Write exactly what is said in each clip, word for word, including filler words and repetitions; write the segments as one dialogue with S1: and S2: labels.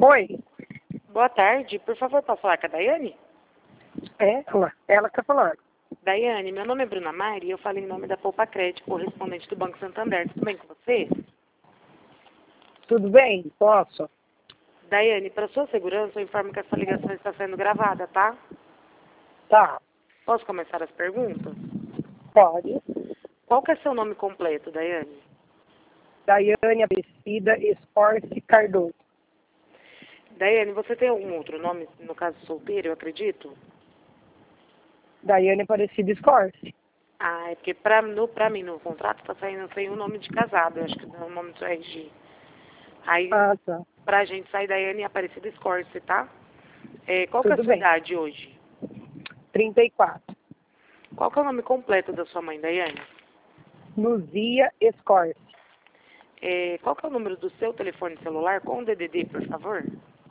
S1: Oi,
S2: Boa tarde, por favor, posso falar com a Daiane?
S1: é ela, ela que tá falando.
S2: Daiane, meu nome é Bruna Mari e eu falo em nome da Poupa Crédito, correspondente do Banco Santander. Tudo bem com você?
S1: Tudo bem? Posso?
S2: Daiane, para sua segurança, eu informo que essa ligação está sendo gravada, tá?
S1: Tá,
S2: Posso começar as perguntas?
S1: pode.
S2: Qual que é seu nome completo, Daiane?
S1: Daiane Aparecida Escorce Cardoso.
S2: Daiane, você tem algum outro nome, no caso solteiro, eu acredito?
S1: Daiane Aparecida Escorce.
S2: Ah, é porque pra, no, pra mim no contrato tá saindo sem o nome de casado, eu acho que é o nome do seu R G. Aí,
S1: Ah, tá.
S2: pra gente sair Daiane Aparecida Escorce, tá? É, qual que é a
S1: Tudo
S2: sua
S1: bem.
S2: idade hoje?
S1: trinta e quatro.
S2: Qual que é o nome completo da sua mãe, Daiane?
S1: Luzia Escorce.
S2: É, qual que é o número do seu telefone celular com o D D D, por favor?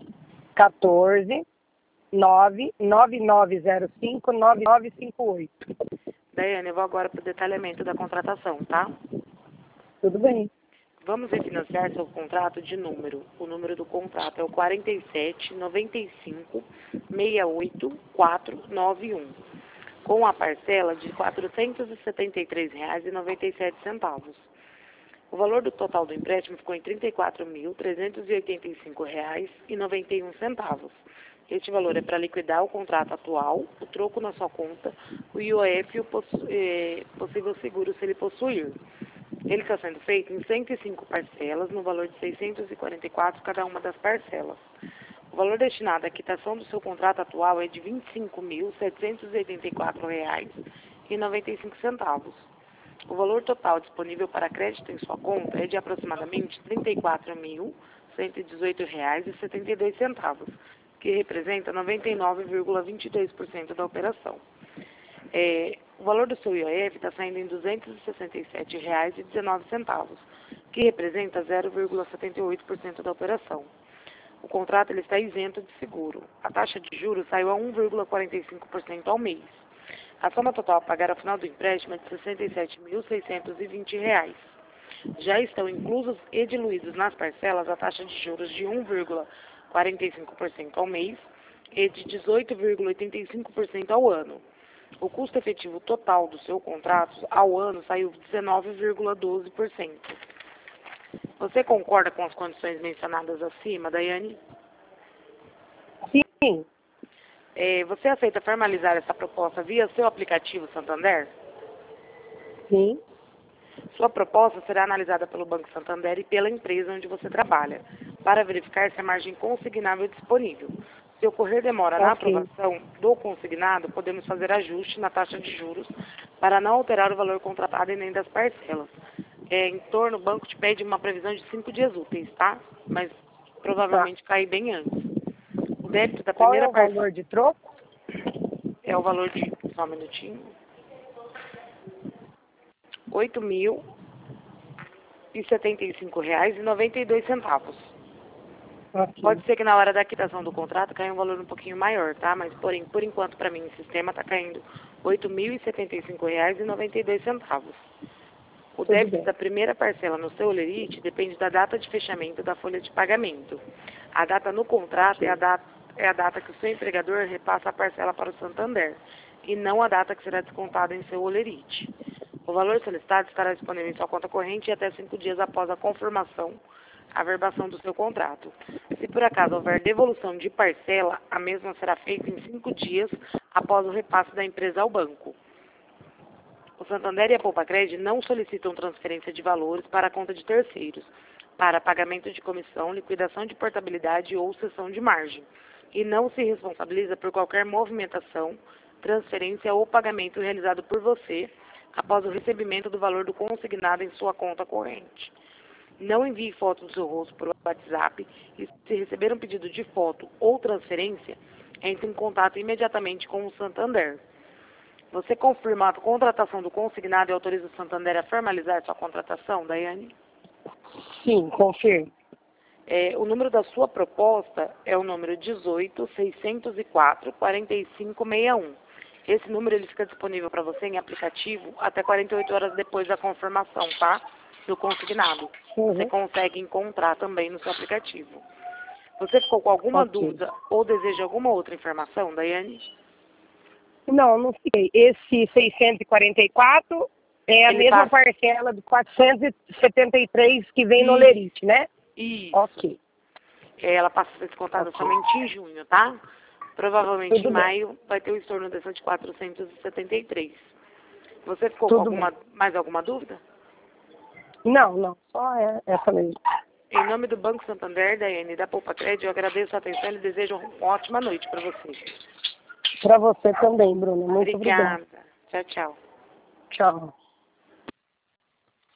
S1: quatorze, nove nove nove zero cinco, nove nove cinco oito.
S2: Daiane, eu vou agora para o detalhamento da contratação, tá?
S1: Tudo bem.
S2: Vamos refinanciar seu contrato de número. O número do contrato é o quarenta e sete, noventa e cinco, sessenta e oito, quatrocentos e noventa e um, com a parcela de quatrocentos e setenta e três reais e noventa e sete centavos. O valor do total do empréstimo ficou em trinta e quatro mil, trezentos e oitenta e cinco reais e noventa e um centavos. Este valor é para liquidar o contrato atual, o troco na sua conta, o I O F e o possu eh, possível seguro se ele possuir. Ele está sendo feito em cento e cinco parcelas, no valor de seiscentos e quarenta e quatro cada uma das parcelas. O valor destinado à quitação do seu contrato atual é de vinte e cinco mil, setecentos e oitenta e quatro reais e noventa e cinco centavos. O valor total disponível para crédito em sua conta é de aproximadamente trinta e quatro mil, cento e dezoito reais e setenta e dois centavos, que representa noventa e nove vírgula vinte e dois por cento da operação. É, o valor do seu I O F está saindo em duzentos e sessenta e sete reais e dezenove centavos, que representa zero vírgula setenta e oito por cento da operação. O contrato ele está isento de seguro. A taxa de juros saiu a um vírgula quarenta e cinco por cento ao mês. A soma total a pagar ao final do empréstimo é de sessenta e sete mil, seiscentos e vinte reais. Já estão inclusos e diluídos nas parcelas a taxa de juros de um vírgula quarenta e cinco por cento ao mês e de dezoito vírgula oitenta e cinco por cento ao ano. O custo efetivo total do seu contrato ao ano saiu de dezenove vírgula doze por cento. Você concorda com as condições mencionadas acima, Daiane?
S1: Sim,
S2: É, você aceita formalizar essa proposta via seu aplicativo Santander?
S1: sim.
S2: Sua proposta será analisada pelo Banco Santander e pela empresa onde você trabalha, para verificar se a margem consignável é disponível. Se ocorrer demora na
S1: Ok.
S2: aprovação do consignado, podemos fazer ajuste na taxa de juros para não alterar o valor contratado e nem das parcelas. É, em torno, o banco te pede uma previsão de cinco dias úteis, tá? Mas
S1: Tá.
S2: provavelmente cai bem antes. O débito da
S1: Qual é
S2: primeira
S1: o
S2: parcela
S1: valor de troco?
S2: é o valor de, só um minutinho, oito mil e setenta e cinco reais e noventa e dois centavos.
S1: Ok.
S2: Pode ser que na hora da quitação do contrato caia um valor um pouquinho maior, tá? Mas, porém, por enquanto, para mim, o sistema está caindo oito mil e setenta e cinco reais e noventa e dois centavos. O
S1: Tudo
S2: débito
S1: bem.
S2: da primeira parcela no seu olerite depende da data de fechamento da folha de pagamento. A data no contrato é a data, é a data que o seu empregador repassa a parcela para o Santander, e não a data que será descontada em seu olerite. O valor solicitado estará disponível em sua conta corrente até cinco dias após a confirmação, a verbação do seu contrato. Se por acaso houver devolução de parcela, a mesma será feita em cinco dias após o repasse da empresa ao banco. O Santander e a Poupa Crédito não solicitam transferência de valores para a conta de terceiros, para pagamento de comissão, liquidação de portabilidade ou cessão de margem, e não se responsabiliza por qualquer movimentação, transferência ou pagamento realizado por você após o recebimento do valor do consignado em sua conta corrente. Não envie foto do seu rosto por WhatsApp e, se receber um pedido de foto ou transferência, entre em contato imediatamente com o Santander. Você confirma a contratação do consignado e autoriza o Santander a formalizar sua contratação, Daiane?
S1: Sim, confirmo.
S2: É, o número da sua proposta é o número dezoito, seiscentos e quatro, quarenta e cinco sessenta e um. Esse número ele fica disponível para você em aplicativo até quarenta e oito horas depois da confirmação, tá? Do consignado. Você
S1: Uhum.
S2: consegue encontrar também no seu aplicativo. Você ficou com alguma
S1: Ok.
S2: dúvida ou deseja alguma outra informação, Daiane?
S1: Não, não fiquei. Esse seiscentos e quarenta e quatro é a
S2: Ele
S1: mesma
S2: passa-
S1: parcela de quatrocentos e setenta e três que vem no
S2: Isso.
S1: Lerite, né?
S2: Isso.
S1: Ok.
S2: É, ela passa a ser descontada
S1: Ok.
S2: somente em junho, tá? Provavelmente
S1: Tudo
S2: em
S1: bem.
S2: maio vai ter o estorno dessa de quatrocentos e setenta e três. Você ficou com
S1: Tudo
S2: alguma,
S1: bem.
S2: mais alguma dúvida?
S1: Não, não. Só é essa mesmo.
S2: Em nome do Banco Santander, Daiane, da Poupa Crédito, eu agradeço a atenção e desejo uma ótima noite para você.
S1: Para você também, Bruno. Muito obrigada.
S2: Obrigada. Tchau, tchau.
S1: Tchau.